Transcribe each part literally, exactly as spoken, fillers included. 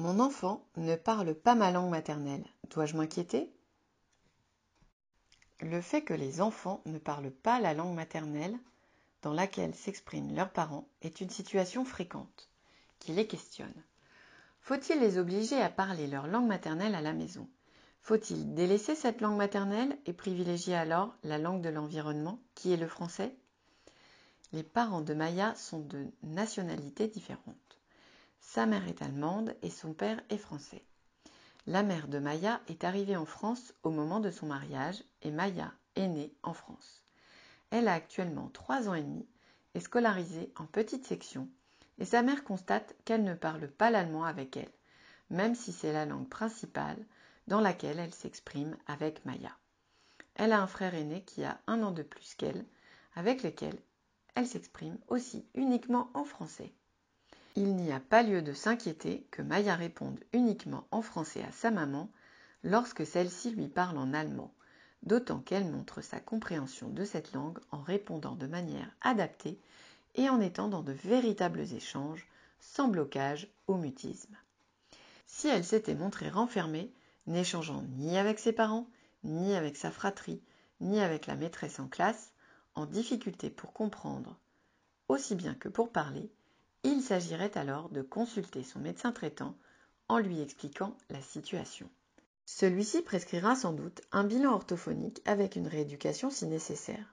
Mon enfant ne parle pas ma langue maternelle. Dois-je m'inquiéter? Le fait que les enfants ne parlent pas la langue maternelle dans laquelle s'expriment leurs parents est une situation fréquente, qui les questionne. Faut-il les obliger à parler leur langue maternelle à la maison? Faut-il délaisser cette langue maternelle et privilégier alors la langue de l'environnement, qui est le français? Les parents de Maya sont de nationalités différentes. Sa mère est allemande et son père est français. La mère de Maya est arrivée en France au moment de son mariage et Maya est née en France. Elle a actuellement trois ans et demi, est scolarisée en petite section et sa mère constate qu'elle ne parle pas l'allemand avec elle, même si c'est la langue principale dans laquelle elle s'exprime avec Maya. Elle a un frère aîné qui a un an de plus qu'elle, avec lequel elle s'exprime aussi uniquement en français. Il n'y a pas lieu de s'inquiéter que Maya réponde uniquement en français à sa maman lorsque celle-ci lui parle en allemand, d'autant qu'elle montre sa compréhension de cette langue en répondant de manière adaptée et en étant dans de véritables échanges, sans blocage ou mutisme. Si elle s'était montrée renfermée, n'échangeant ni avec ses parents, ni avec sa fratrie, ni avec la maîtresse en classe, en difficulté pour comprendre, aussi bien que pour parler, il s'agirait alors de consulter son médecin traitant en lui expliquant la situation. Celui-ci prescrira sans doute un bilan orthophonique avec une rééducation si nécessaire.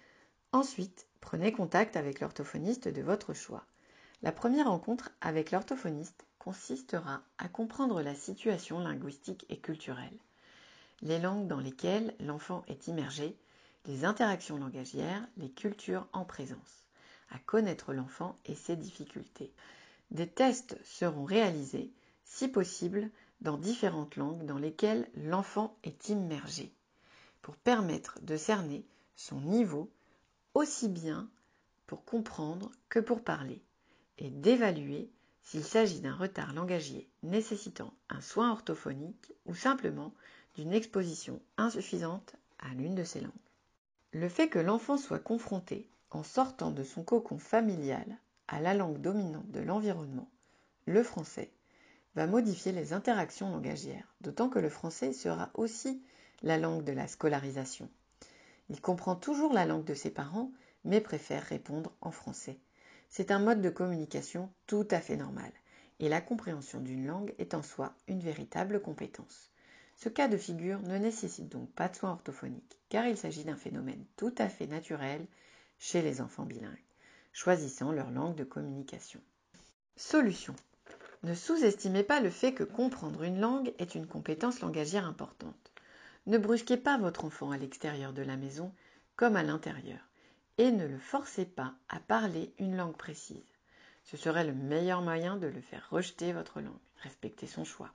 Ensuite, prenez contact avec l'orthophoniste de votre choix. La première rencontre avec l'orthophoniste consistera à comprendre la situation linguistique et culturelle, les langues dans lesquelles l'enfant est immergé, les interactions langagières, les cultures en présence, à connaître l'enfant et ses difficultés. Des tests seront réalisés, si possible, dans différentes langues dans lesquelles l'enfant est immergé, pour permettre de cerner son niveau aussi bien pour comprendre que pour parler, et d'évaluer s'il s'agit d'un retard langagier nécessitant un soin orthophonique ou simplement d'une exposition insuffisante à l'une de ces langues. Le fait que l'enfant soit confronté, en sortant de son cocon familial, à la langue dominante de l'environnement, le français, va modifier les interactions langagières, d'autant que le français sera aussi la langue de la scolarisation. Il comprend toujours la langue de ses parents, mais préfère répondre en français. C'est un mode de communication tout à fait normal, et la compréhension d'une langue est en soi une véritable compétence. Ce cas de figure ne nécessite donc pas de soins orthophoniques, car il s'agit d'un phénomène tout à fait naturel chez les enfants bilingues, choisissant leur langue de communication. Solution. Ne sous-estimez pas le fait que comprendre une langue est une compétence langagière importante. Ne brusquez pas votre enfant à l'extérieur de la maison comme à l'intérieur et ne le forcez pas à parler une langue précise. Ce serait le meilleur moyen de le faire rejeter votre langue. Respectez son choix.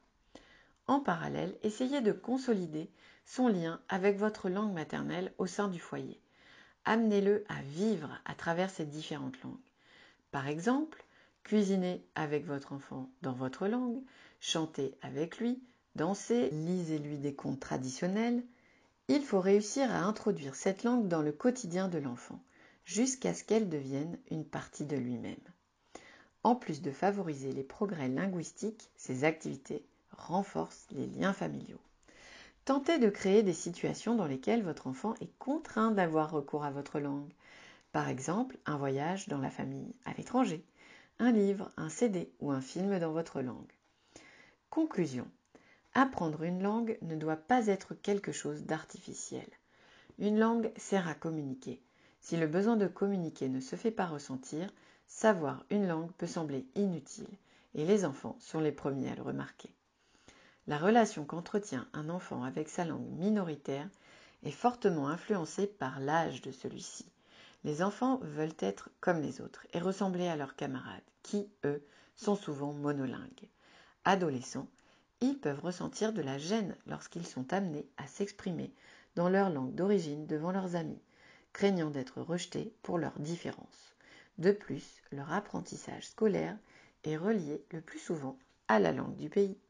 En parallèle, essayez de consolider son lien avec votre langue maternelle au sein du foyer. Amenez-le à vivre à travers ces différentes langues. Par exemple, cuisinez avec votre enfant dans votre langue, chantez avec lui, dansez, lisez-lui des contes traditionnels. Il faut réussir à introduire cette langue dans le quotidien de l'enfant, jusqu'à ce qu'elle devienne une partie de lui-même. En plus de favoriser les progrès linguistiques, ces activités renforcent les liens familiaux. Tentez de créer des situations dans lesquelles votre enfant est contraint d'avoir recours à votre langue. Par exemple, un voyage dans la famille à l'étranger, un livre, un C D ou un film dans votre langue. Conclusion. Apprendre une langue ne doit pas être quelque chose d'artificiel. Une langue sert à communiquer. Si le besoin de communiquer ne se fait pas ressentir, savoir une langue peut sembler inutile, et les enfants sont les premiers à le remarquer. La relation qu'entretient un enfant avec sa langue minoritaire est fortement influencée par l'âge de celui-ci. Les enfants veulent être comme les autres et ressembler à leurs camarades, qui, eux, sont souvent monolingues. Adolescents, ils peuvent ressentir de la gêne lorsqu'ils sont amenés à s'exprimer dans leur langue d'origine devant leurs amis, craignant d'être rejetés pour leurs différences. De plus, leur apprentissage scolaire est relié le plus souvent à la langue du pays.